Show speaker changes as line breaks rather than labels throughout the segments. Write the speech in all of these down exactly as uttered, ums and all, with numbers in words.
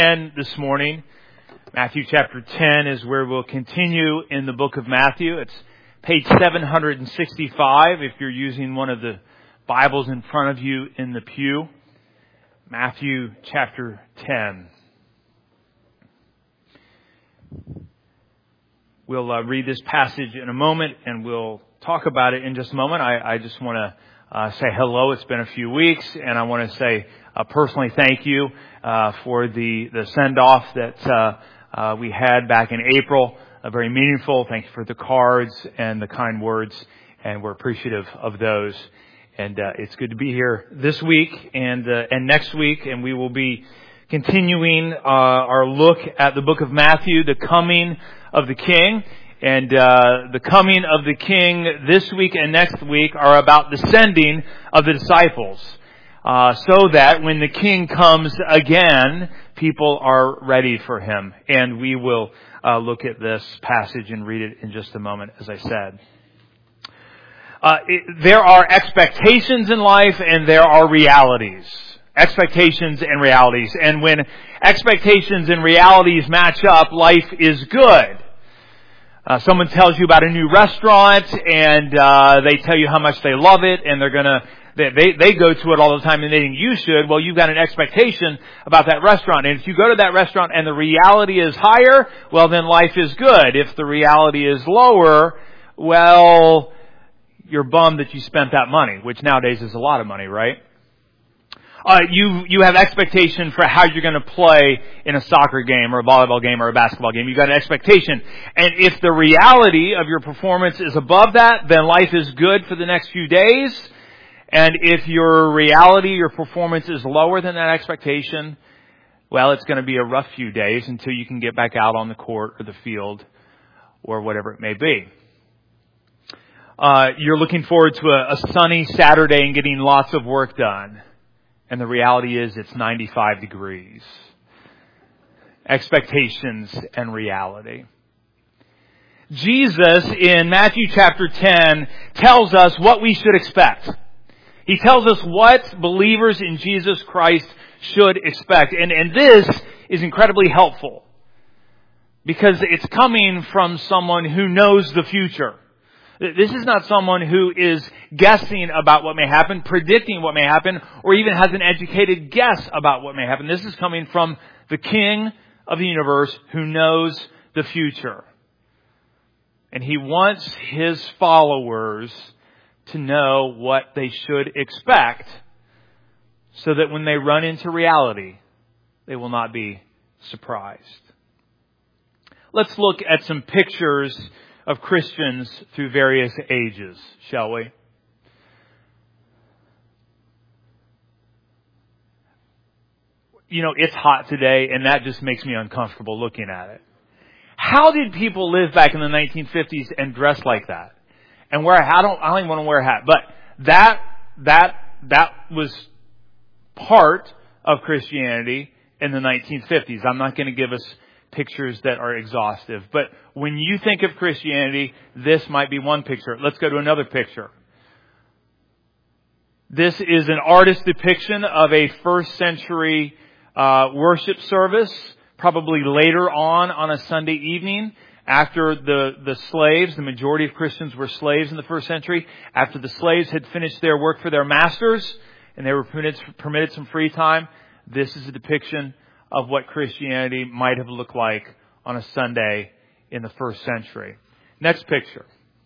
ten this morning. Matthew chapter ten is where we'll continue in the book of Matthew. It's page seven hundred sixty-five if you're using one of the Bibles in front of you in the pew. Matthew chapter ten. We'll uh, read this passage in a moment and we'll talk about it in just a moment. I, I just want to uh, say hello. It's been a few weeks and I want to say uh, personally thank you uh, for the, the send-off that uh, uh, we had back in April. Uh, very meaningful. Thank you for the cards and the kind words, and we're appreciative of those. And uh, it's good to be here this week and uh, and next week, and we will be continuing uh, our look at the book of Matthew, the coming of the King. And uh, the coming of the King this week and next week are about the sending of the disciples, uh, so that when the King comes again, people are ready for him. And we will uh, look at this passage and read it in just a moment, as I said. Uh, it, there are expectations in life and there are realities. Expectations and realities. And when expectations and realities match up, life is good. Uh, someone tells you about a new restaurant and uh, they tell you how much they love it and they're gonna they, they they go to it all the time and they think you should. Well, you've got an expectation about that restaurant, and if you go to that restaurant and the reality is higher, well then life is good. If the reality is lower, well, you're bummed that you spent that money, which nowadays is a lot of money, right? Uh, you, you have expectation for how you're going to play in a soccer game or a volleyball game or a basketball game. You've got an expectation. And if the reality of your performance is above that, then life is good for the next few days. And if your reality, your performance is lower than that expectation, well, it's going to be a rough few days until you can get back out on the court or the field or whatever it may be. Uh, you're looking forward to a, a sunny Saturday and getting lots of work done. And the reality is it's ninety-five degrees. Expectations and reality. Jesus in Matthew chapter ten tells us what we should expect. He tells us what believers in Jesus Christ should expect. And, and this is incredibly helpful because it's coming from someone who knows the future. This is not someone who is guessing about what may happen, predicting what may happen, or even has an educated guess about what may happen. This is coming from the King of the universe who knows the future. And he wants his followers to know what they should expect so that when they run into reality, they will not be surprised. Let's look at some pictures of Christians through various ages, shall we? You know, it's hot today, and that just makes me uncomfortable looking at it. How did people live back in the nineteen fifties and dress like that? And wear a hat? I don't, I don't even want to wear a hat. But that, that, that was part of Christianity in the nineteen fifties. I'm not going to give us pictures that are exhaustive. But when you think of Christianity, this might be one picture. Let's go to another picture. This is an artist's depiction of a first century uh, worship service, probably later on on a Sunday evening, after the, the slaves, the majority of Christians were slaves in the first century, after the slaves had finished their work for their masters and they were permitted, permitted some free time. This is a depiction of what Christianity might have looked like on a Sunday in the first century. Next picture.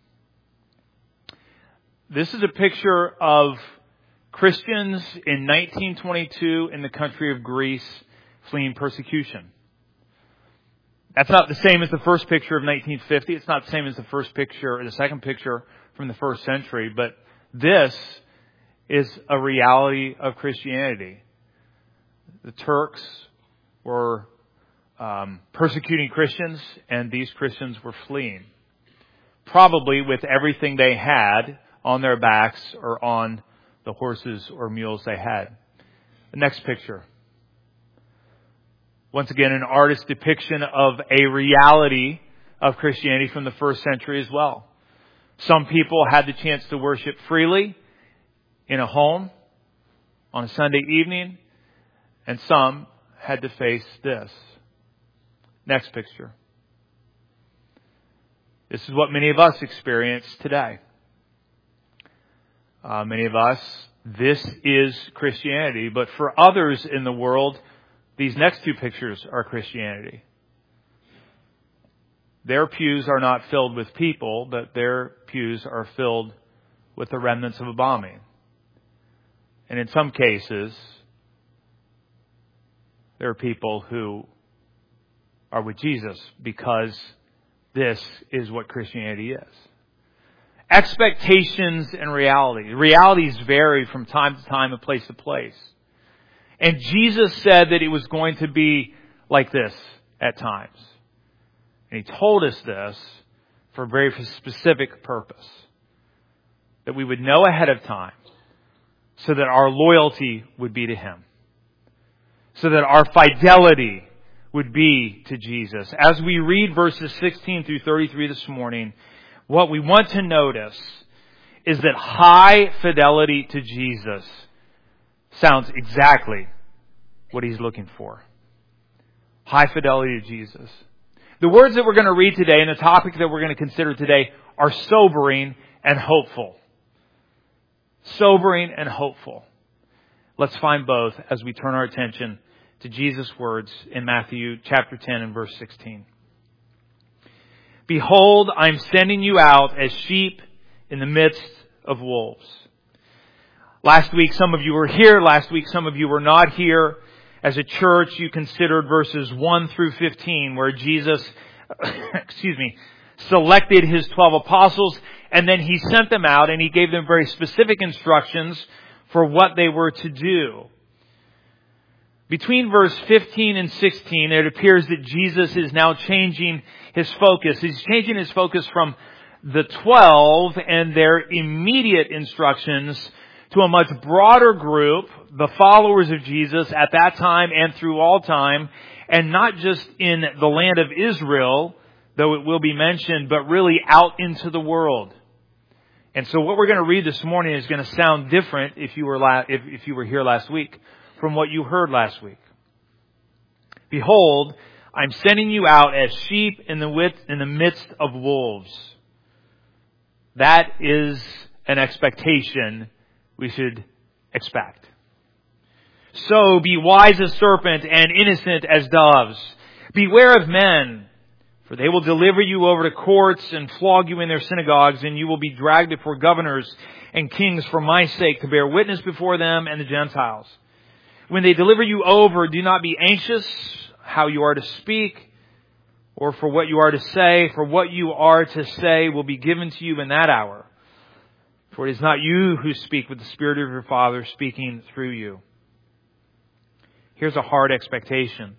This is a picture of Christians in nineteen twenty-two in the country of Greece fleeing persecution. That's not the same as the first picture of nineteen fifty. It's not the same as the first picture or the second picture from the first century. But this is a reality of Christianity. The Turks were um, persecuting Christians, and these Christians were fleeing. Probably with everything they had on their backs or on the horses or mules they had. The next picture. Once again, an artist's depiction of a reality of Christianity from the first century as well. Some people had the chance to worship freely in a home on a Sunday evening, and some had to face this. Next picture. This is what many of us experience today. Uh, many of us, this is Christianity. But for others in the world, these next two pictures are Christianity. Their pews are not filled with people, but their pews are filled with the remnants of a bombing. And in some cases, there are people who are with Jesus because this is what Christianity is. Expectations and reality. Realities vary from time to time and place to place. And Jesus said that it was going to be like this at times. And He told us this for a very specific purpose. That we would know ahead of time so that our loyalty would be to Him. So that our fidelity would be to Jesus. As we read verses sixteen through thirty-three this morning, what we want to notice is that high fidelity to Jesus sounds exactly what He's looking for. High fidelity to Jesus. The words that we're going to read today and the topic that we're going to consider today are sobering and hopeful. Sobering and hopeful. Let's find both as we turn our attention to Jesus' words in Matthew chapter ten and verse sixteen. Behold, I'm sending you out as sheep in the midst of wolves. Last week, some of you were here. Last week, some of you were not here. As a church, you considered verses one through fifteen, where Jesus, excuse me, selected His twelve apostles, and then He sent them out, and He gave them very specific instructions for what they were to do. Between verse fifteen and sixteen, it appears that Jesus is now changing His focus. He's changing His focus from the twelve and their immediate instructions to a much broader group, the followers of Jesus at that time and through all time, and not just in the land of Israel, though it will be mentioned, but really out into the world. And so what we're going to read this morning is going to sound different if you were la- if, if you were here last week from what you heard last week. Behold, I'm sending you out as sheep in the width, in the midst of wolves. That is an expectation we should expect. So be wise as serpent and innocent as doves. Beware of men, for they will deliver you over to courts and flog you in their synagogues, and you will be dragged before governors and kings for my sake to bear witness before them and the Gentiles. When they deliver you over, do not be anxious how you are to speak or for what you are to say, for what you are to say will be given to you in that hour. For it is not you who speak, but the Spirit of your Father speaking through you. Here's a hard expectation.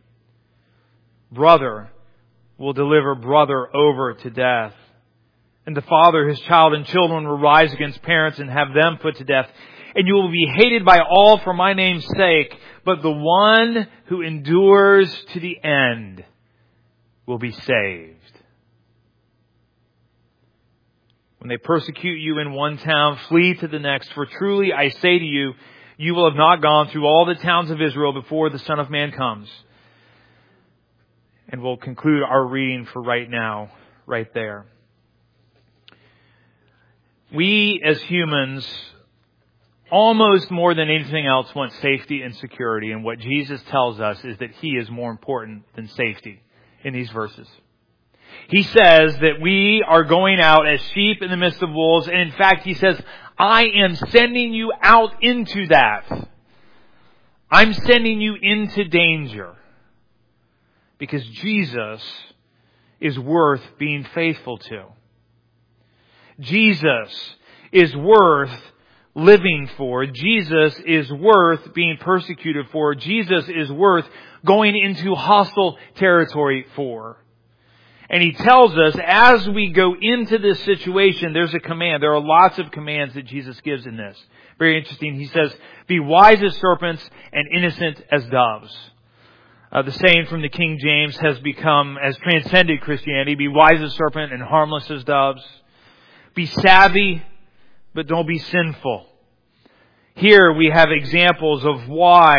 Brother will deliver brother over to death. And the father, his child, and children will rise against parents and have them put to death. And you will be hated by all for my name's sake, but the one who endures to the end will be saved. When they persecute you in one town, flee to the next. For truly I say to you, you will have not gone through all the towns of Israel before the Son of Man comes. And we'll conclude our reading for right now, right there. We as humans, almost more than anything else, want safety and security. And what Jesus tells us is that He is more important than safety in these verses. He says that we are going out as sheep in the midst of wolves. And in fact, He says, I am sending you out into that. I'm sending you into danger. Because Jesus is worth being faithful to. Jesus is worth living for. Jesus is worth being persecuted for. Jesus is worth going into hostile territory for. And He tells us as we go into this situation, there's a command. There are lots of commands that Jesus gives in this. Very interesting. He says, be wise as serpents and innocent as doves. Uh, the saying from the King James has become, has transcended Christianity. Be wise as serpent and harmless as doves. Be savvy, but don't be sinful. Here we have examples of why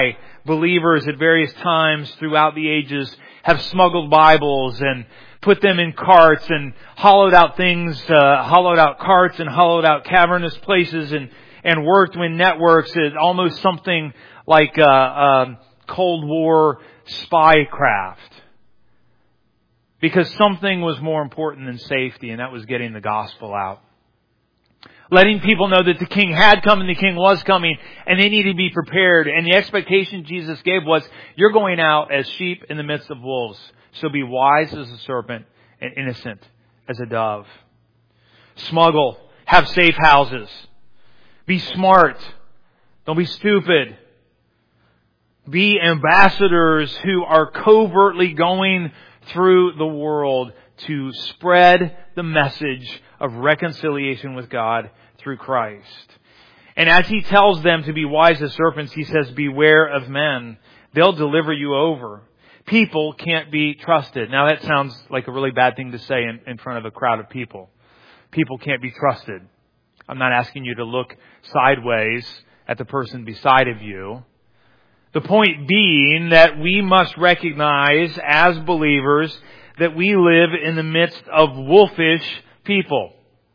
believers at various times throughout the ages have smuggled Bibles and put them in carts and hollowed out things, uh, hollowed out carts and hollowed out cavernous places and, and worked with networks at almost something like uh, uh, Cold War spycraft. Because something was more important than safety, and that was getting the gospel out. Letting people know that the king had come and the king was coming, and they needed to be prepared. And the expectation Jesus gave was, you're going out as sheep in the midst of wolves. So be wise as a serpent and innocent as a dove. Smuggle. Have safe houses. Be smart. Don't be stupid. Be ambassadors who are covertly going through the world to spread the message of reconciliation with God through Christ. And as He tells them to be wise as serpents, He says, beware of men. They'll deliver you over. People can't be trusted. Now that sounds like a really bad thing to say in, in front of a crowd of people. People can't be trusted. I'm not asking you to look sideways at the person beside of you. The point being that we must recognize as believers that we live in the midst of wolfish people.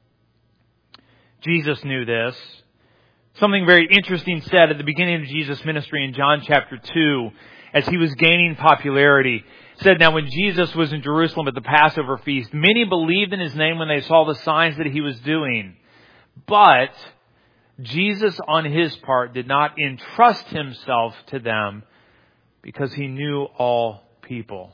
Jesus knew this. Something very interesting said at the beginning of Jesus' ministry in John chapter two, as He was gaining popularity. It said, now when Jesus was in Jerusalem at the Passover feast, many believed in His name when they saw the signs that He was doing. But Jesus, on His part, did not entrust Himself to them because He knew all people.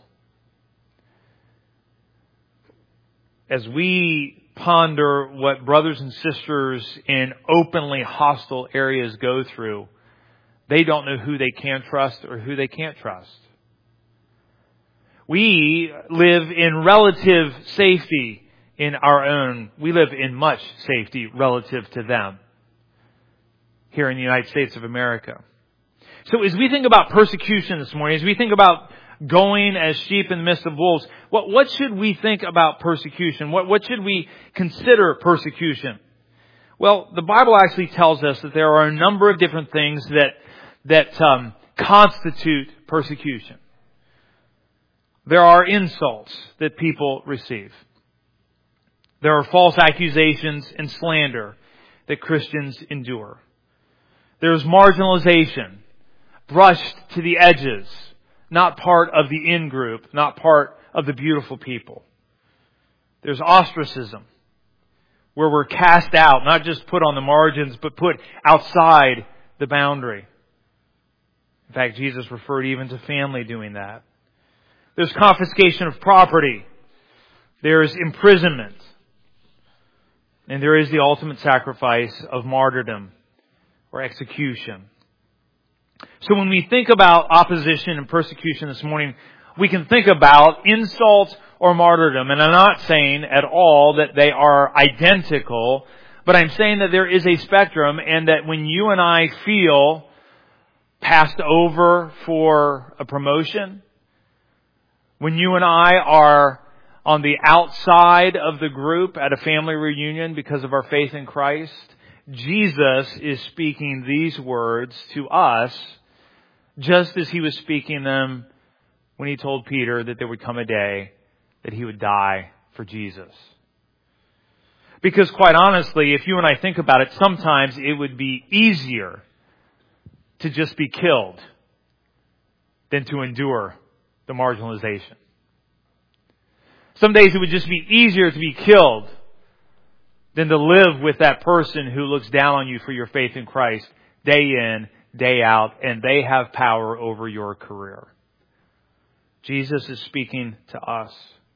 As we ponder what brothers and sisters in openly hostile areas go through, they don't know who they can trust or who they can't trust. We live in relative safety in our own. We live in much safety relative to them here in the United States of America. So as we think about persecution this morning, as we think about going as sheep in the midst of wolves, what, what should we think about persecution? What, what should we consider persecution? Well, the Bible actually tells us that there are a number of different things that, that um, constitute persecution. There are insults that people receive. There are false accusations and slander that Christians endure. There's marginalization, brushed to the edges, not part of the in-group, not part of the beautiful people. There's ostracism, where we're cast out, not just put on the margins, but put outside the boundary. In fact, Jesus referred even to family doing that. There's confiscation of property. There's imprisonment. And there is the ultimate sacrifice of martyrdom or execution. So when we think about opposition and persecution this morning, we can think about insult or martyrdom. And I'm not saying at all that they are identical, but I'm saying that there is a spectrum, and that when you and I feel passed over for a promotion, when you and I are on the outside of the group at a family reunion because of our faith in Christ, Jesus is speaking these words to us just as He was speaking them when He told Peter that there would come a day that he would die for Jesus. Because quite honestly, if you and I think about it, sometimes it would be easier to just be killed than to endure the marginalization. Some days it would just be easier to be killed than to live with that person who looks down on you for your faith in Christ day in, day out, and they have power over your career. Jesus is speaking to us.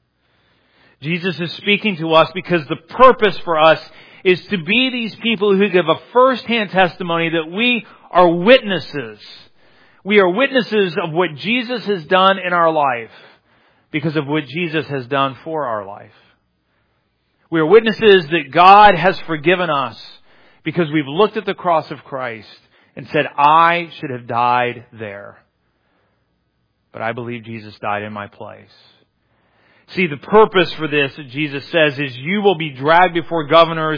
Jesus is speaking to us because the purpose for us is to be these people who give a first-hand testimony that we are witnesses. We are witnesses of what Jesus has done in our life because of what Jesus has done for our life. We are witnesses that God has forgiven us because we've looked at the cross of Christ and said, I should have died there. But I believe Jesus died in my place. See, the purpose for this, Jesus says, is you will be dragged before governors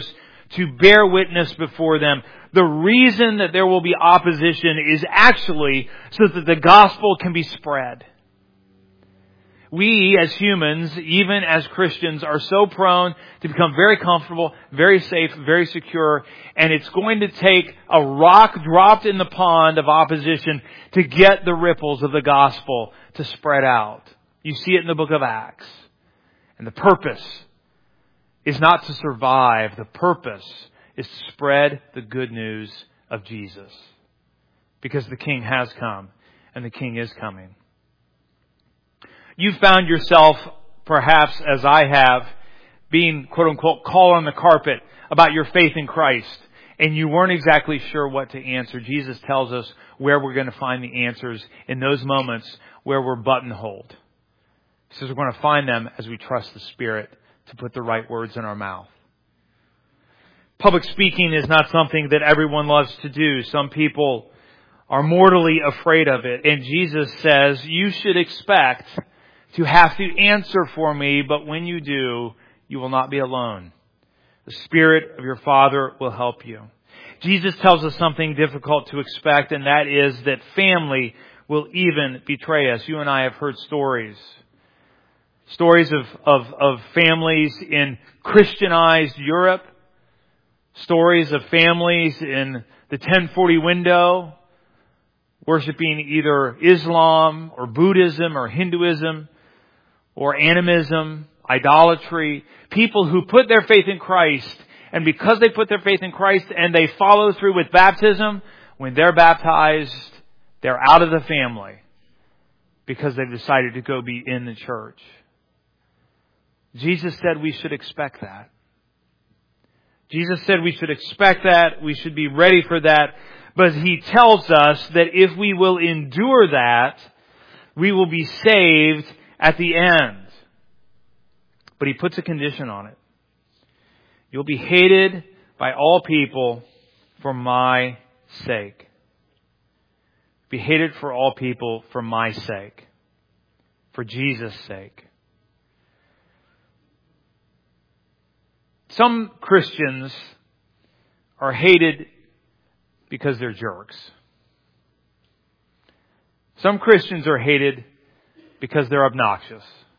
to bear witness before them. The reason that there will be opposition is actually so that the gospel can be spread. We as humans, even as Christians, are so prone to become very comfortable, very safe, very secure, and it's going to take a rock dropped in the pond of opposition to get the ripples of the gospel to spread out. You see it in the book of Acts. And the purpose is not to survive. The purpose is to spread the good news of Jesus. Because the King has come and the King is coming. You found yourself, perhaps as I have, being quote unquote called on the carpet about your faith in Christ. And you weren't exactly sure what to answer. Jesus tells us where we're going to find the answers in those moments where we're buttonholed. He says we're going to find them as we trust the Spirit to put the right words in our mouth. Public speaking is not something that everyone loves to do. Some people are mortally afraid of it. And Jesus says, you should expect to have to answer for me, but when you do, you will not be alone. The Spirit of your Father will help you. Jesus tells us something difficult to expect, and that is that family will even betray us. You and I have heard stories. Stories of, of, of families in Christianized Europe. Stories of families in the ten forty window, worshiping either Islam or Buddhism or Hinduism or animism, idolatry. People who put their faith in Christ, and because they put their faith in Christ and they follow through with baptism, when they're baptized, they're out of the family because they've decided to go be in the church. Jesus said we should expect that. Jesus said we should expect that. We should be ready for that. But He tells us that if we will endure that, we will be saved at the end. But He puts a condition on it. You'll be hated by all people for my sake. Be hated for all people for my sake. For Jesus' sake. Some Christians are hated because they're jerks. Some Christians are hated because they're obnoxious.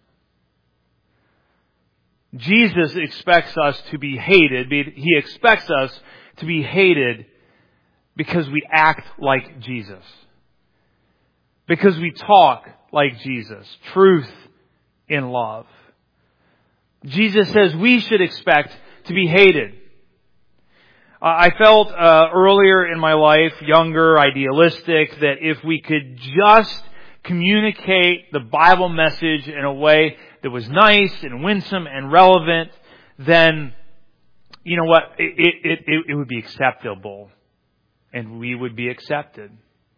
Jesus expects us to be hated. He expects us to be hated because we act like Jesus. Because we talk like Jesus. Truth in love. Jesus says we should expect to be hated. Uh, I felt uh, earlier in my life, younger, idealistic, that if we could just communicate the Bible message in a way that was nice and winsome and relevant, then, you know what, it, it, it, it would be acceptable. And we would be accepted.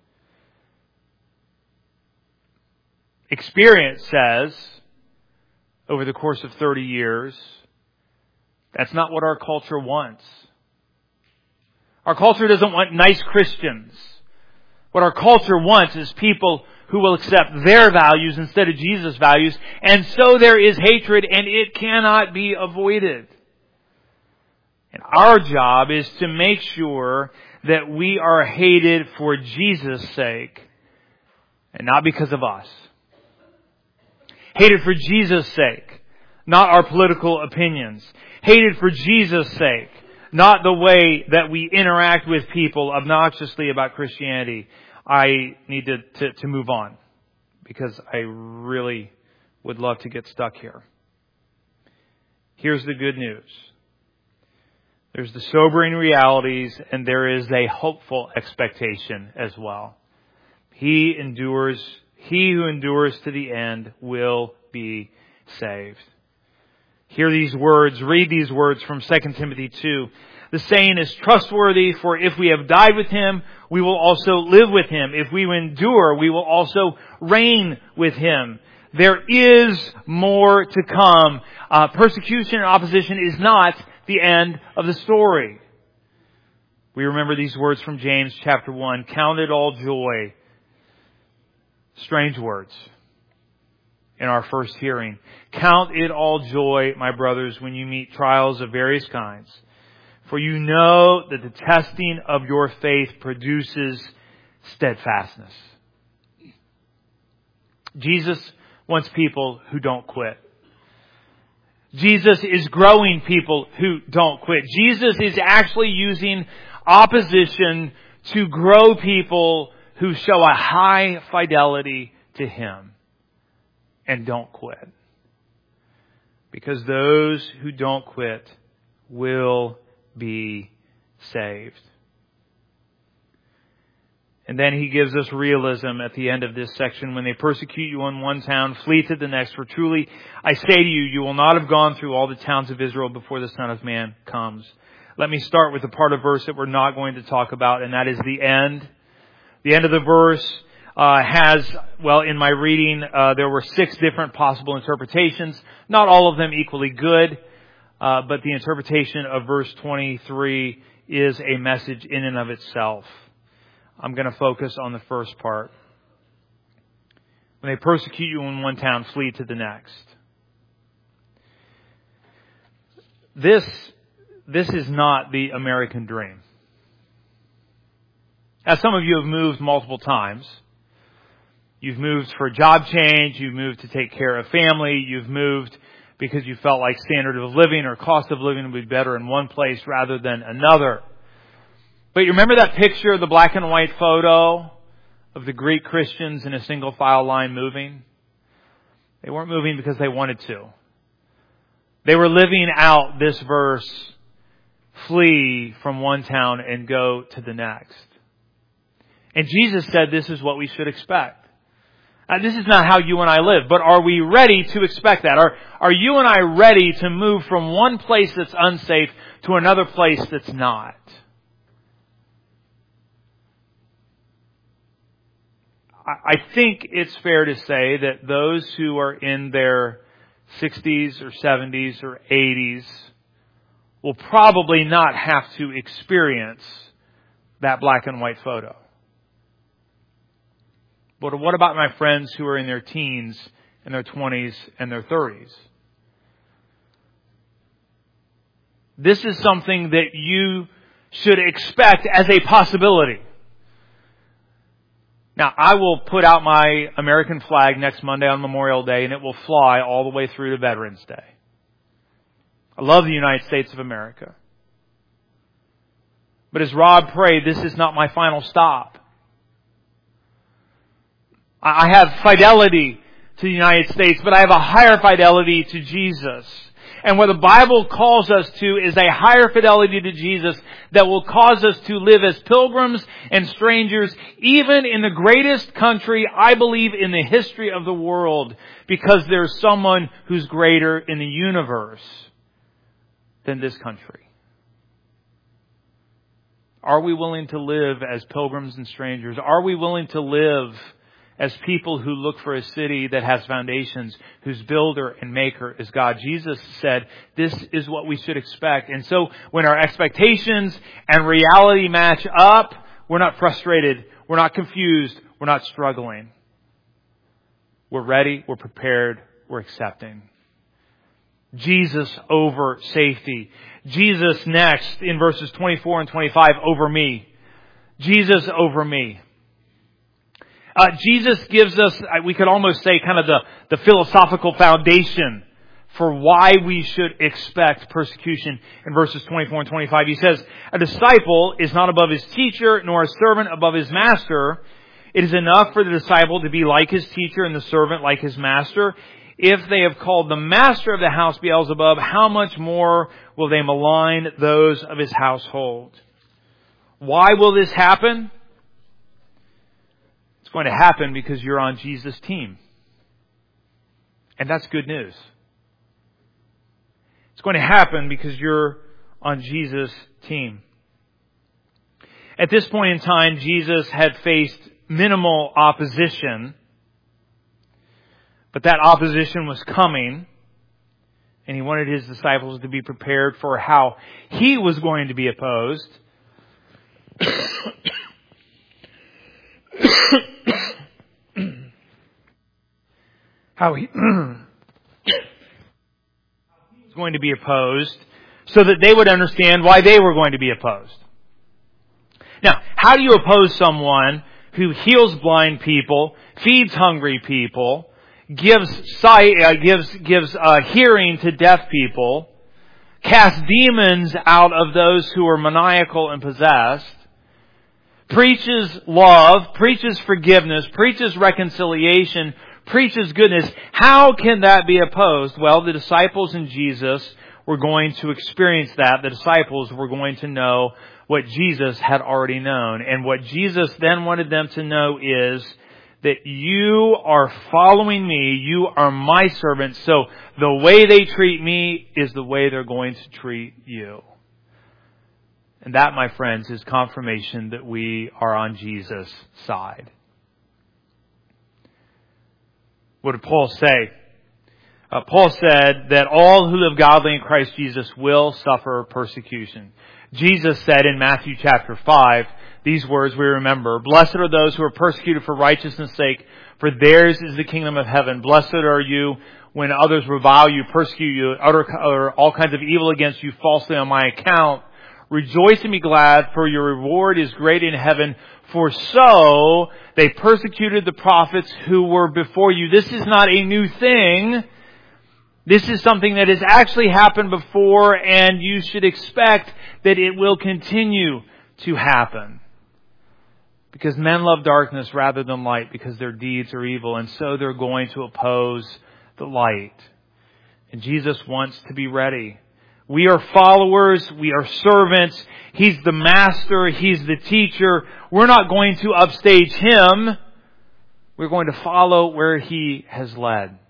Experience says, over the course of thirty years, that's not what our culture wants. Our culture doesn't want nice Christians. What our culture wants is people who will accept their values instead of Jesus' values. And so there is hatred, and it cannot be avoided. And our job is to make sure that we are hated for Jesus' sake and not because of us. Hated for Jesus' sake, not our political opinions. Hated for Jesus' sake, not the way that we interact with people obnoxiously about Christianity. I need to, to, to move on because I really would love to get stuck here. Here's the good news. There's the sobering realities, and there is a hopeful expectation as well. He endures, he who endures to the end will be saved. Hear these words, read these words from Second Timothy two. The saying is trustworthy, for if we have died with Him, we will also live with Him. If we endure, we will also reign with Him. There is more to come. Uh, persecution and opposition is not the end of the story. We remember these words from James chapter one. Count it all joy. Strange words in our first hearing. Count it all joy, my brothers, when you meet trials of various kinds. For you know that the testing of your faith produces steadfastness. Jesus wants people who don't quit. Jesus is growing people who don't quit. Jesus is actually using opposition to grow people who show a high fidelity to Him and don't quit. Because those who don't quit will be saved. And then He gives us realism at the end of this section. When they persecute you in one town, flee to the next. For truly, I say to you, you will not have gone through all the towns of Israel before the Son of Man comes. Let me start with the part of verse that we're not going to talk about, and that is the end. The end of the verse uh, has, well, in my reading, uh, there were six different possible interpretations. Not all of them equally good, uh, but the interpretation of verse twenty-three is a message in and of itself. I'm going to focus on the first part. When they persecute you in one town, flee to the next. This, this is not the American dream. As some of you have moved multiple times, you've moved for a job change, you've moved to take care of family, you've moved because you felt like standard of living or cost of living would be better in one place rather than another. But you remember that picture, the black and white photo of the Greek Christians in a single file line moving? They weren't moving because they wanted to. They were living out this verse, flee from one town and go to the next. And Jesus said this is what we should expect. Uh, this is not how you and I live, but are we ready to expect that? Are, are you and I ready to move from one place that's unsafe to another place that's not? I think it's fair to say that those who are in their sixties or seventies or eighties will probably not have to experience that black and white photo. But what about my friends who are in their teens and their twenties and their thirties? This is something that you should expect as a possibility. Now, I will put out my American flag next Monday on Memorial Day, and it will fly all the way through to Veterans Day. I love the United States of America. But as Rob prayed, this is not my final stop. I have fidelity to the United States, but I have a higher fidelity to Jesus. And what the Bible calls us to is a higher fidelity to Jesus that will cause us to live as pilgrims and strangers, even in the greatest country, I believe, in the history of the world, because there's someone who's greater in the universe than this country. Are we willing to live as pilgrims and strangers? Are we willing to live as people who look for a city that has foundations, whose builder and maker is God? Jesus said, this is what we should expect. And so when our expectations and reality match up, we're not frustrated, we're not confused, we're not struggling. We're ready, we're prepared, we're accepting. Jesus over safety. Jesus next in verses twenty-four and twenty-five over me. Jesus over me. Uh, Jesus gives us, we could almost say, kind of the, the philosophical foundation for why we should expect persecution in verses twenty-four and twenty-five. He says, a disciple is not above his teacher, nor a servant above his master. It is enough for the disciple to be like his teacher and the servant like his master. If they have called the master of the house Beelzebub, how much more will they malign those of his household? Why will this happen? It's going to happen because you're on Jesus' team. And that's good news. It's going to happen because you're on Jesus' team. At this point in time, Jesus had faced minimal opposition, but that opposition was coming, and he wanted his disciples to be prepared for how he was going to be opposed. how he was going to be opposed so that they would understand why they were going to be opposed. Now, how do you oppose someone who heals blind people, feeds hungry people, gives sight, uh, gives gives uh, hearing to deaf people, casts demons out of those who are maniacal and possessed, preaches love, preaches forgiveness, preaches reconciliation, preaches goodness? How can that be opposed? Well, the disciples and Jesus were going to experience that. The disciples were going to know what Jesus had already known. And what Jesus then wanted them to know is that you are following me, you are my servants, so the way they treat me is the way they're going to treat you. And that, my friends, is confirmation that we are on Jesus' side. What did Paul say? Uh, Paul said that all who live godly in Christ Jesus will suffer persecution. Jesus said in Matthew chapter five, these words we remember, "Blessed are those who are persecuted for righteousness' sake, for theirs is the kingdom of heaven. Blessed are you when others revile you, persecute you, utter all kinds of evil against you falsely on my account. Rejoice and be glad, for your reward is great in heaven. For so they persecuted the prophets who were before you." This is not a new thing. This is something that has actually happened before, and you should expect that it will continue to happen. Because men love darkness rather than light, because their deeds are evil, and so they're going to oppose the light. And Jesus wants to be ready. We are followers. We are servants. He's the master. He's the teacher. We're not going to upstage Him. We're going to follow where He has led.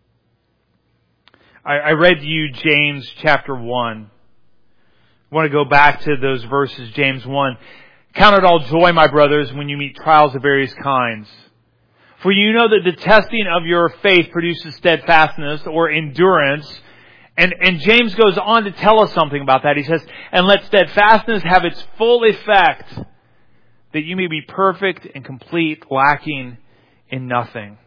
I, I read to you James chapter one. I want to go back to those verses, James one. "Count it all joy, my brothers, when you meet trials of various kinds. For you know that the testing of your faith produces steadfastness," or endurance. And, and James goes on to tell us something about that. He says, "And let steadfastness have its full effect, that you may be perfect and complete, lacking in nothing."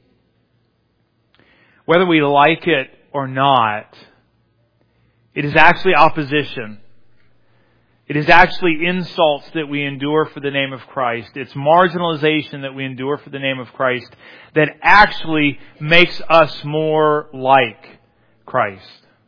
Whether we like it or not, it is actually opposition. It is actually insults that we endure for the name of Christ. It's marginalization that we endure for the name of Christ that actually makes us more like Christ.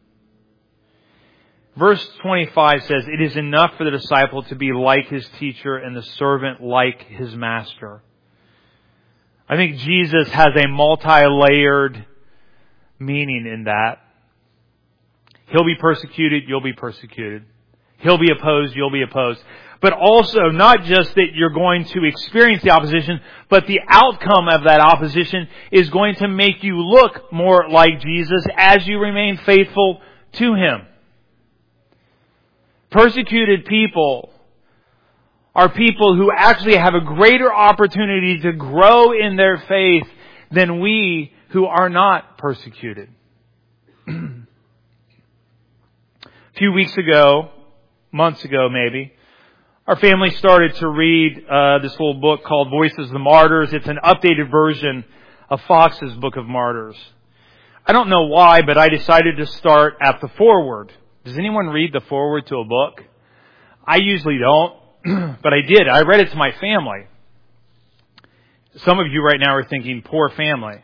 Verse twenty-five says, "It is enough for the disciple to be like his teacher and the servant like his master." I think Jesus has a multi-layered meaning in that. He'll be persecuted, you'll be persecuted. He'll be opposed, you'll be opposed. But also, not just that you're going to experience the opposition, but the outcome of that opposition is going to make you look more like Jesus as you remain faithful to Him. Persecuted people are people who actually have a greater opportunity to grow in their faith than we who are not persecuted. A few weeks ago, months ago maybe, our family started to read uh, this little book called Voices of the Martyrs. It's an updated version of Fox's Book of Martyrs. I don't know why, but I decided to start at the foreword. Does anyone read the foreword to a book? I usually don't, but I did. I read it to my family. Some of you right now are thinking, poor family.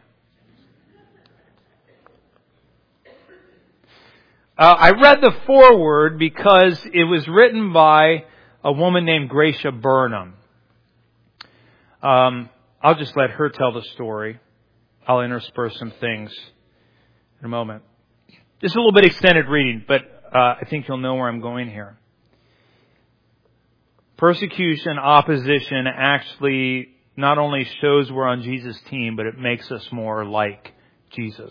Uh, I read the foreword because it was written by a woman named Gracia Burnham. Um, I'll just let her tell the story. I'll intersperse some things in a moment. This is a little bit extended reading, but uh, I think you'll know where I'm going here. Persecution, opposition actually not only shows we're on Jesus' team, but it makes us more like Jesus.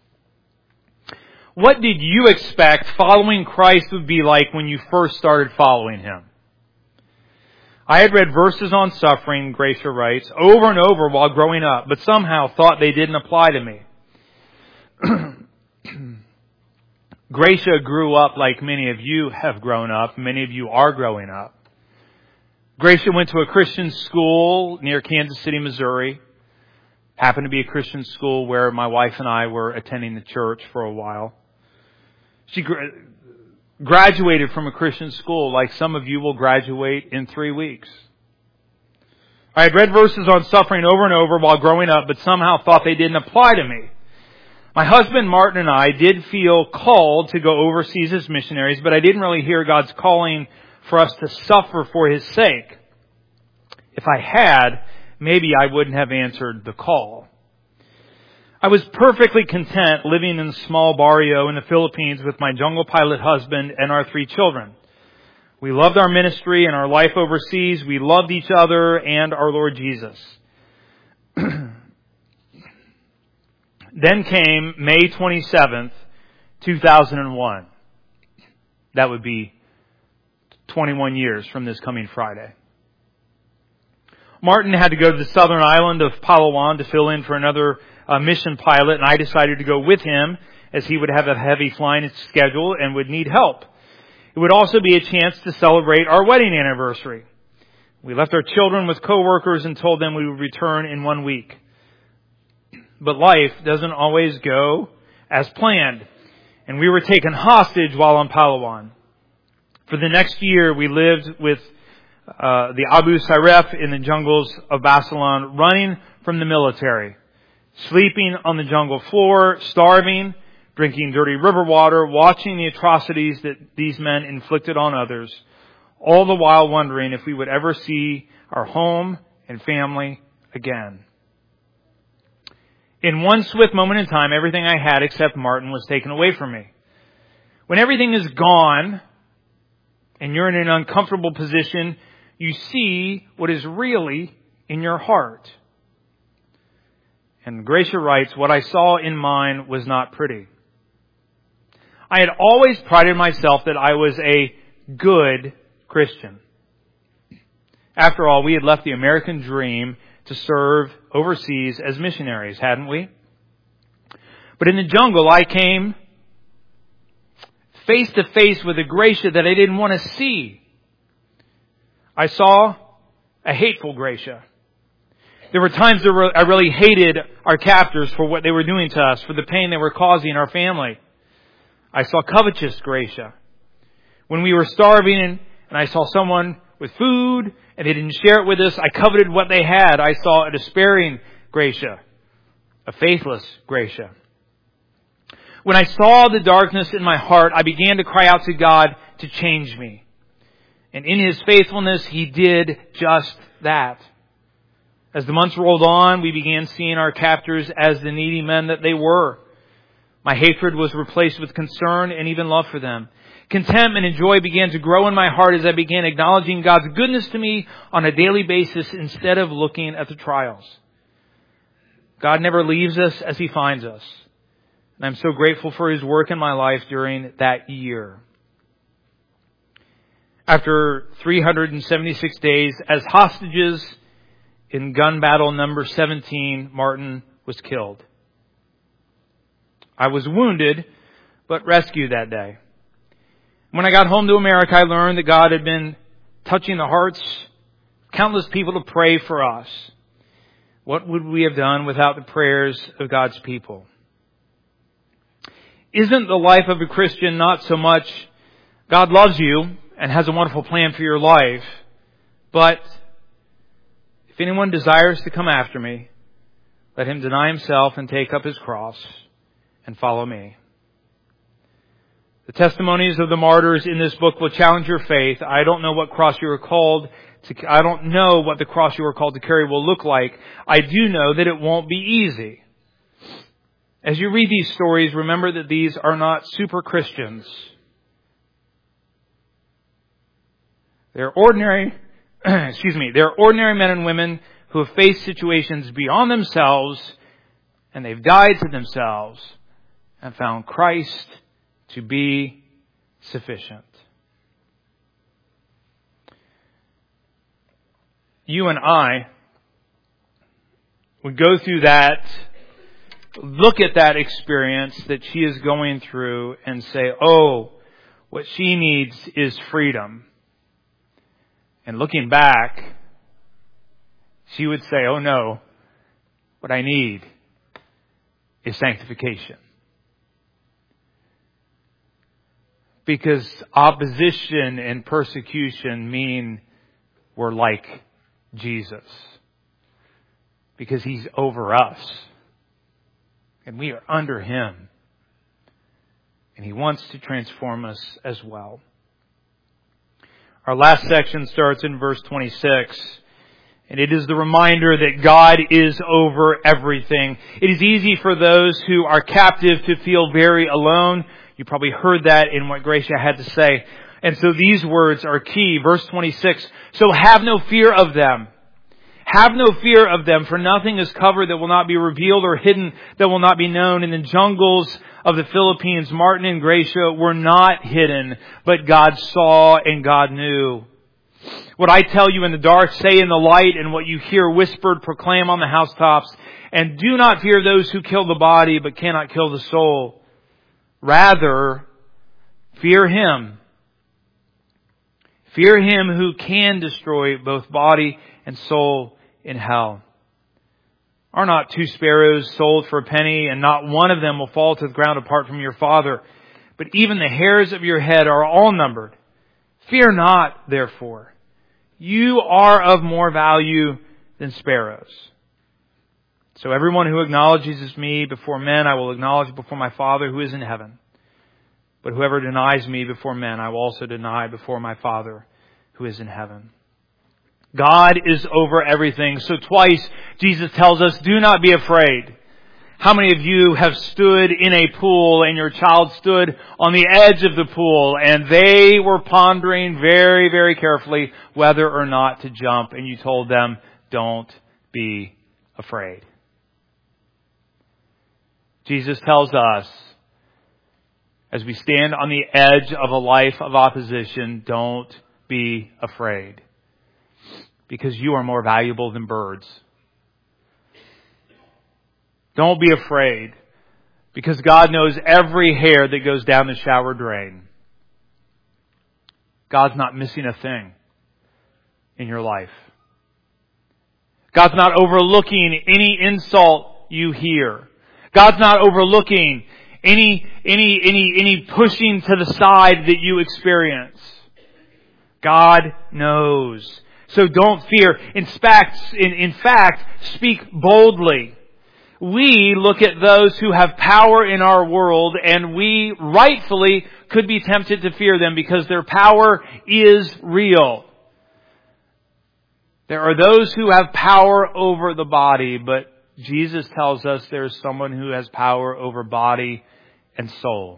What did you expect following Christ would be like when you first started following Him? I had read verses on suffering, Gracia writes, over and over while growing up, but somehow thought they didn't apply to me. Gracia grew up like many of you have grown up. Many of you are growing up. Gracia went to a Christian school near Kansas City, Missouri. Happened to be a Christian school where my wife and I were attending the church for a while. She, graduated from a Christian school like some of you will graduate in three weeks. I had read verses on suffering over and over while growing up, but somehow thought they didn't apply to me. My husband Martin and I did feel called to go overseas as missionaries, but I didn't really hear God's calling for us to suffer for His sake. If I had, maybe I wouldn't have answered the call. I was perfectly content living in a small barrio in the Philippines with my jungle pilot husband and our three children. We loved our ministry and our life overseas. We loved each other and our Lord Jesus. Then came May twenty-seventh, two thousand one. That would be twenty-one years from this coming Friday. Martin had to go to the southern island of Palawan to fill in for another uh, mission pilot, and I decided to go with him as he would have a heavy flying schedule and would need help. It would also be a chance to celebrate our wedding anniversary. We left our children with coworkers and told them we would return in one week. But life doesn't always go as planned, and we were taken hostage while on Palawan. For the next year, we lived with uh, the Abu Sayyaf in the jungles of Basilan, running from the military, sleeping on the jungle floor, starving, drinking dirty river water, watching the atrocities that these men inflicted on others, all the while wondering if we would ever see our home and family again. In one swift moment in time, everything I had except Martin was taken away from me. When everything is gone and you're in an uncomfortable position, you see what is really in your heart. And Gracia writes, what I saw in mine was not pretty. I had always prided myself that I was a good Christian. After all, we had left the American dream to serve overseas as missionaries, hadn't we? But in the jungle, I came face to face with a Gracia that I didn't want to see. I saw a hateful Gracia. There were times that I really hated our captors for what they were doing to us, for the pain they were causing our family. I saw covetous Gracia. When we were starving and, and I saw someone with food and they didn't share it with us, I coveted what they had. I saw a despairing Gracia, a faithless Gracia. When I saw the darkness in my heart, I began to cry out to God to change me. And in His faithfulness, He did just that. As the months rolled on, we began seeing our captors as the needy men that they were. My hatred was replaced with concern and even love for them. Contentment and joy began to grow in my heart as I began acknowledging God's goodness to me on a daily basis instead of looking at the trials. God never leaves us as He finds us. And I'm so grateful for His work in my life during that year. After three hundred seventy-six days as hostages in gun battle number seventeen, Martin was killed. I was wounded, but rescued that day. When I got home to America, I learned that God had been touching the hearts of countless people to pray for us. What would we have done without the prayers of God's people? Isn't the life of a Christian not so much God loves you and has a wonderful plan for your life, but if anyone desires to come after me, let him deny himself and take up his cross and follow me. The testimonies of the martyrs in this book will challenge your faith. I don't know what cross you are called to, I don't know what the cross you are called to carry will look like. I do know that it won't be easy. As you read these stories, remember that these are not super Christians. They're ordinary, excuse me, they're ordinary men and women who have faced situations beyond themselves, and they've died to themselves and found Christ to be sufficient. You and I would go through that, look at that experience that she is going through and say, oh, what she needs is freedom. And looking back, she would say, oh no, what I need is sanctification. Because opposition and persecution mean we're like Jesus. Because He's over us. And we are under Him. And He wants to transform us as well. Our last section starts in verse twenty-six. And it is the reminder that God is over everything. It is easy for those who are captive to feel very alone. You probably heard that in what Gracia had to say. And so these words are key. Verse twenty-six. So have no fear of them. Have no fear of them, for nothing is covered that will not be revealed or hidden that will not be known. In the jungles of the Philippines, Martin and Gracia were not hidden, but God saw and God knew. What I tell you in the dark, say in the light, and what you hear whispered, proclaim on the housetops. And do not fear those who kill the body, but cannot kill the soul. Rather, fear Him. Fear Him who can destroy both body and soul in hell. Are not two sparrows sold for a penny, and not one of them will fall to the ground apart from your Father? But even the hairs of your head are all numbered. Fear not, therefore. You are of more value than sparrows. So everyone who acknowledges me before men, I will acknowledge before my Father who is in heaven. But whoever denies me before men, I will also deny before my Father who is in heaven. God is over everything. So twice Jesus tells us, do not be afraid. How many of you have stood in a pool and your child stood on the edge of the pool and they were pondering very, very carefully whether or not to jump, and you told them, don't be afraid? Jesus tells us, as we stand on the edge of a life of opposition, don't be afraid. Because you are more valuable than birds. Don't be afraid. Because God knows every hair that goes down the shower drain. God's not missing a thing in your life. God's not overlooking any insult you hear. God's not overlooking any, any, any, any pushing to the side that you experience. God knows. So don't fear. In fact, in, in fact, speak boldly. We look at those who have power in our world, and we rightfully could be tempted to fear them because their power is real. There are those who have power over the body, but Jesus tells us there's someone who has power over body and soul.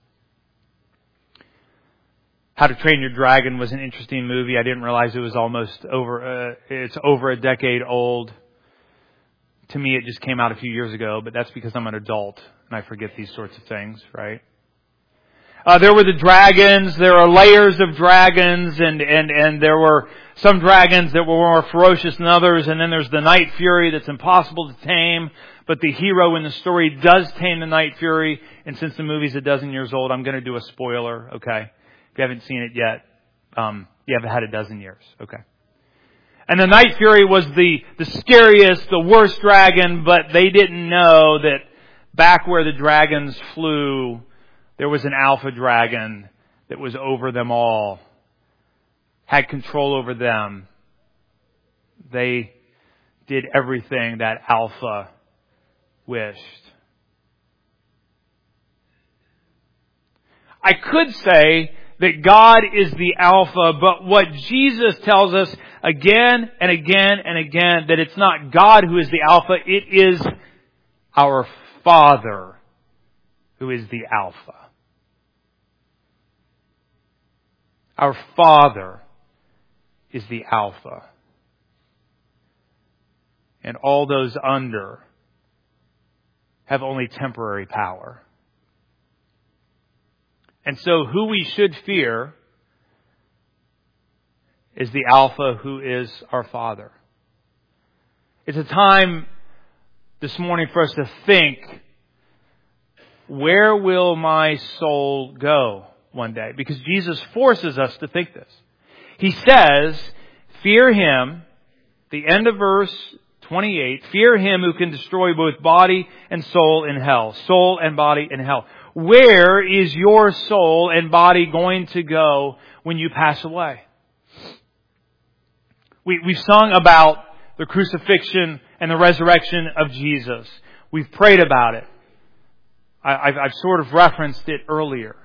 How to Train Your Dragon was an interesting movie. I didn't realize it was almost over, uh, it's over a decade old. To me, it just came out a few years ago, but that's because I'm an adult and I forget these sorts of things, right? Uh, there were the dragons. There are layers of dragons, and, and, and there were some dragons that were more ferocious than others. And then there's the Night Fury that's impossible to tame, but the hero in the story does tame the Night Fury. And since the movie's a dozen years old, I'm going to do a spoiler, okay? If you haven't seen it yet, um, you haven't had a dozen years. Okay. And the Night Fury was the, the scariest, the worst dragon, but they didn't know that back where the dragons flew, there was an alpha dragon that was over them all, had control over them. They did everything that alpha wished. I could say that God is the Alpha, but what Jesus tells us again and again and again, that it's not God who is the Alpha, it is our Father who is the Alpha. Our Father is the Alpha. And all those under have only temporary power. And so who we should fear is the Alpha, who is our Father. It's a time this morning for us to think, where will my soul go one day? Because Jesus forces us to think this. He says, fear Him. The end of verse twenty-eight, fear Him who can destroy both body and soul in hell. Soul and body in hell. Where is your soul and body going to go when you pass away? We, we've sung about the crucifixion and the resurrection of Jesus. We've prayed about it. I, I've, I've sort of referenced it earlier.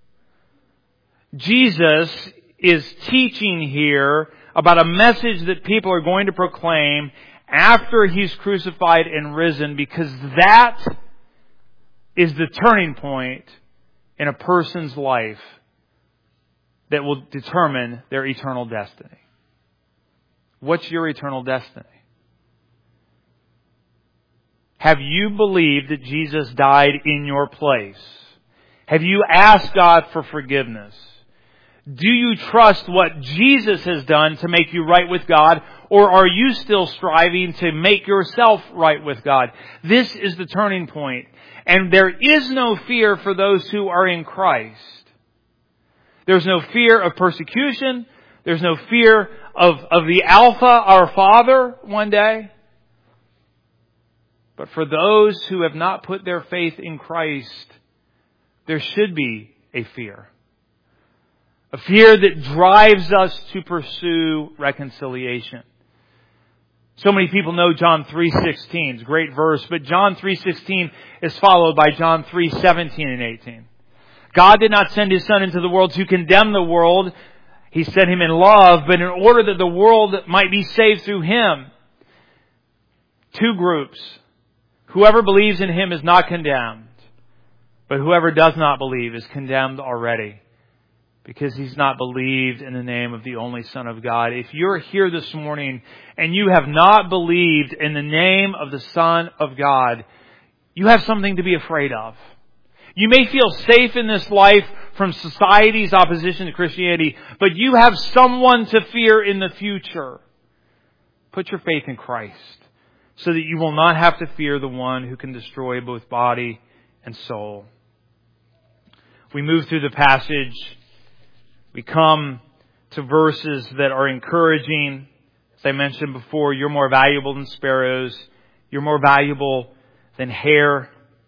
Jesus is teaching here about a message that people are going to proclaim after He's crucified and risen, because that is the turning point in a person's life that will determine their eternal destiny. What's your eternal destiny? Have you believed that Jesus died in your place? Have you asked God for forgiveness? Do you trust what Jesus has done to make you right with God? Or are you still striving to make yourself right with God? This is the turning point. And there is no fear for those who are in Christ. There's no fear of persecution. There's no fear of, of the Alpha, our Father, one day. But for those who have not put their faith in Christ, there should be a fear. A fear that drives us to pursue reconciliation. So many people know John three sixteen. It's a great verse, but John three sixteen is followed by John three seventeen and eighteen. God did not send His Son into the world to condemn the world. He sent Him in love, but in order that the world might be saved through Him. Two groups. Whoever believes in Him is not condemned, but whoever does not believe is condemned already, because he's not believed in the name of the only Son of God. If you're here this morning and you have not believed in the name of the Son of God, you have something to be afraid of. You may feel safe in this life from society's opposition to Christianity, but you have someone to fear in the future. Put your faith in Christ so that you will not have to fear the one who can destroy both body and soul. We move through the passage. We come to verses that are encouraging. As I mentioned before, you're more valuable than sparrows. You're more valuable than hair.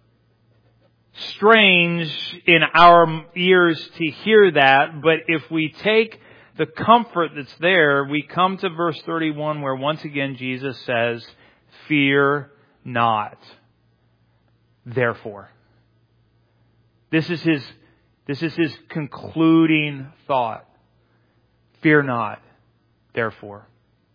Strange in our ears to hear that, but if we take the comfort that's there, we come to verse thirty-one where once again Jesus says, fear not. Therefore. This is his This is his concluding thought. Fear not, therefore.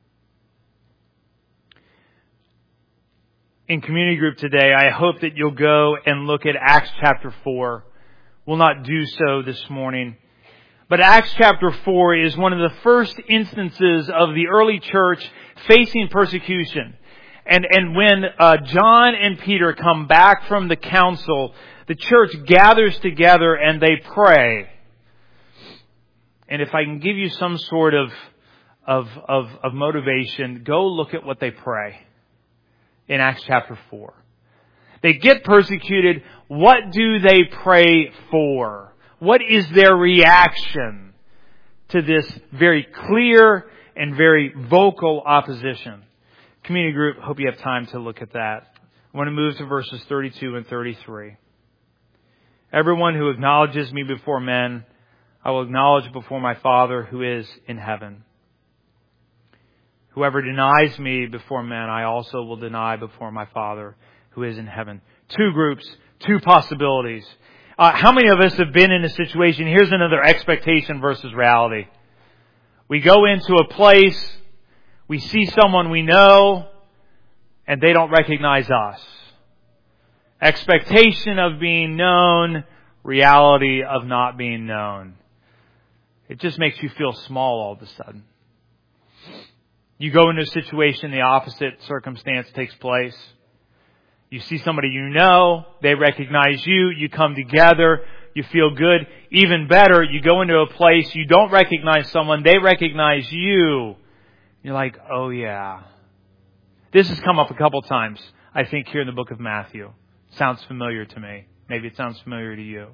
In community group today, I hope that you'll go and look at Acts chapter four. We'll not do so this morning. But Acts chapter four is one of the first instances of the early church facing persecution. And, and when uh, John and Peter come back from the council, the church gathers together and they pray. And if I can give you some sort of, of, of, of motivation, go look at what they pray in Acts chapter four. They get persecuted. What do they pray for? What is their reaction to this very clear and very vocal opposition? Community group, hope you have time to look at that. I want to move to verses thirty-two and thirty-three. Everyone who acknowledges me before men, I will acknowledge before my Father who is in heaven. Whoever denies me before men, I also will deny before my Father who is in heaven. Two groups, two possibilities. Uh, how many of us have been in a situation? Here's another expectation versus reality. We go into a place, we see someone we know, and they don't recognize us. Expectation of being known, reality of not being known. It just makes you feel small all of a sudden. You go into a situation, the opposite circumstance takes place. You see somebody you know, they recognize you, you come together, you feel good. Even better, you go into a place, you don't recognize someone, they recognize you. You're like, oh yeah. This has come up a couple times, I think, here in the book of Matthew. Sounds familiar to me. Maybe it sounds familiar to you.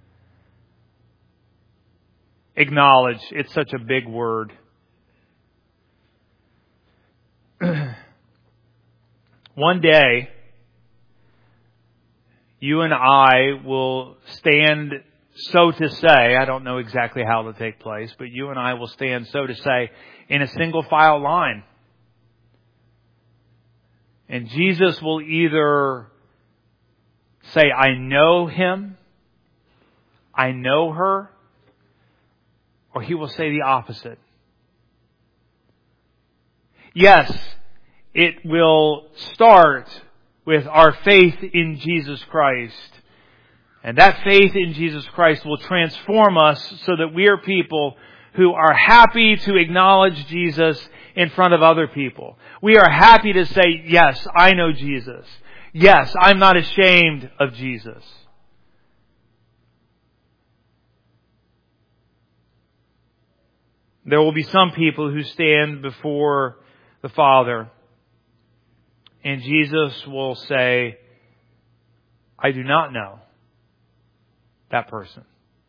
Acknowledge. It's such a big word. One day, you and I will stand, so to say, I don't know exactly how it'll take place, but you and I will stand, so to say, in a single file line. And Jesus will either say, I know him, I know her, or he will say the opposite. Yes, it will start with our faith in Jesus Christ. And that faith in Jesus Christ will transform us so that we are people who are happy to acknowledge Jesus in front of other people. We are happy to say, yes, I know Jesus. Yes, I'm not ashamed of Jesus. There will be some people who stand before the Father, and Jesus will say, I do not know that person.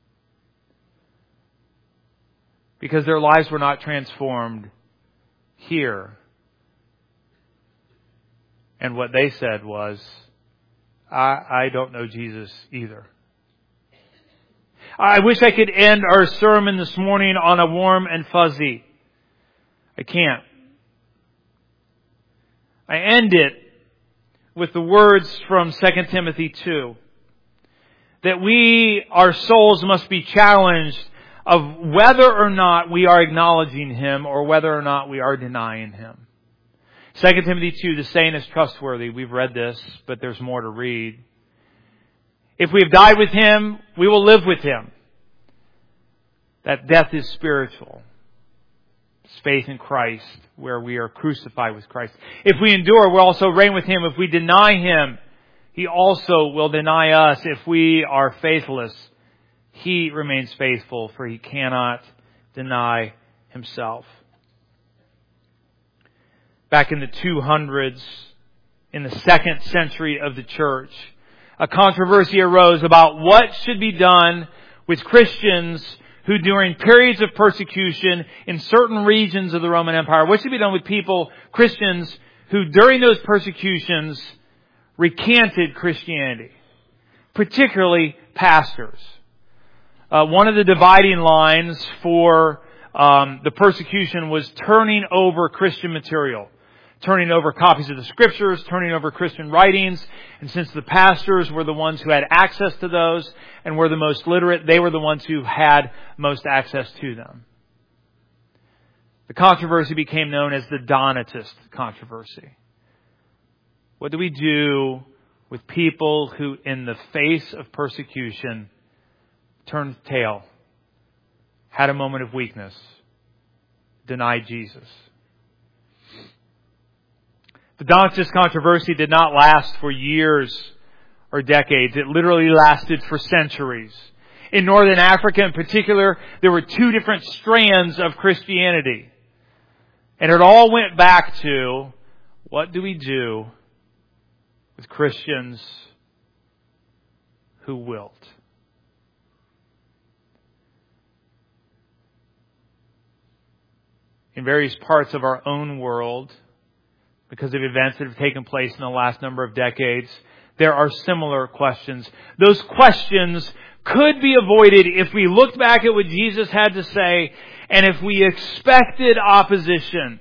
Because their lives were not transformed here. And what they said was, I, I don't know Jesus either. I wish I could end our sermon this morning on a warm and fuzzy. I can't. I end it with the words from Second Timothy two. That we, our souls must be challenged of whether or not we are acknowledging Him or whether or not we are denying Him. Second Timothy two, the saying is trustworthy. We've read this, but there's more to read. If we have died with Him, we will live with Him. That death is spiritual. It's faith in Christ, where we are crucified with Christ. If we endure, we'll also reign with Him. If we deny Him, He also will deny us. If we are faithless, He remains faithful, for He cannot deny Himself. Back in the two hundreds, in the second century of the church, a controversy arose about what should be done with Christians who during periods of persecution in certain regions of the Roman Empire, what should be done with people, Christians, who during those persecutions recanted Christianity, particularly pastors. Uh, one of the dividing lines for um, the persecution was turning over Christian material, turning over copies of the Scriptures, turning over Christian writings. And since the pastors were the ones who had access to those and were the most literate, they were the ones who had most access to them. The controversy became known as the Donatist controversy. What do we do with people who, in the face of persecution, turned tail, had a moment of weakness, denied Jesus? The Donatist controversy did not last for years or decades. It literally lasted for centuries. In Northern Africa in particular, there were two different strands of Christianity. And it all went back to, what do we do with Christians who wilt? In various parts of our own world, because of events that have taken place in the last number of decades, there are similar questions. Those questions could be avoided if we looked back at what Jesus had to say and if we expected opposition.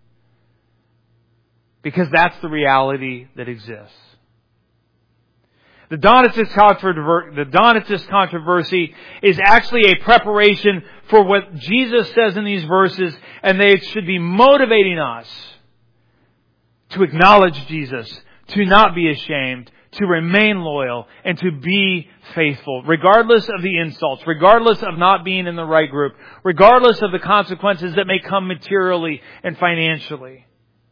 Because that's the reality that exists. The Donatist, controver- the Donatist controversy is actually a preparation for what Jesus says in these verses, and they should be motivating us to acknowledge Jesus, to not be ashamed, to remain loyal, and to be faithful, regardless of the insults, regardless of not being in the right group, regardless of the consequences that may come materially and financially.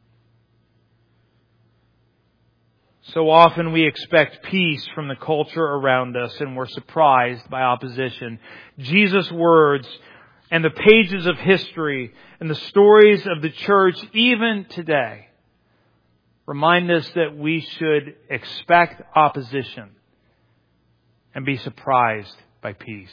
So often we expect peace from the culture around us, and we're surprised by opposition. Jesus' words and the pages of history and the stories of the church, even today, remind us that we should expect opposition and be surprised by peace.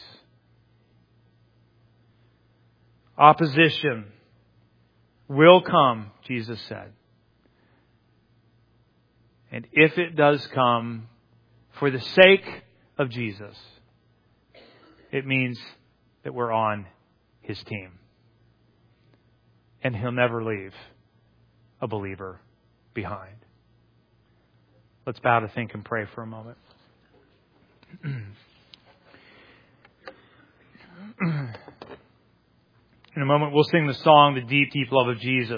Opposition will come, Jesus said. And if it does come for the sake of Jesus, it means that we're on His team. And He'll never leave a believer behind. Let's bow to think and pray for a moment. In a moment, we'll sing the song, The Deep, Deep Love of Jesus.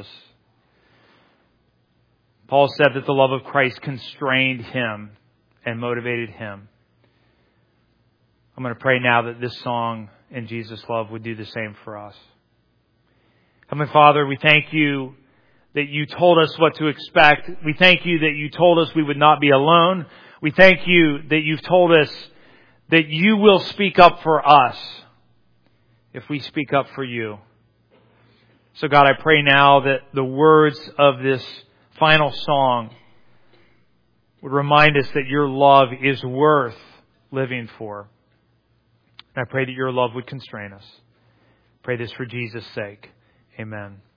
Paul said that the love of Christ constrained him and motivated him. I'm going to pray now that this song and Jesus' love would do the same for us. Heavenly Father, we thank You that You told us what to expect. We thank You that You told us we would not be alone. We thank You that You've told us that You will speak up for us if we speak up for You. So God, I pray now that the words of this final song would remind us that Your love is worth living for. And I pray that Your love would constrain us. Pray this for Jesus' sake. Amen.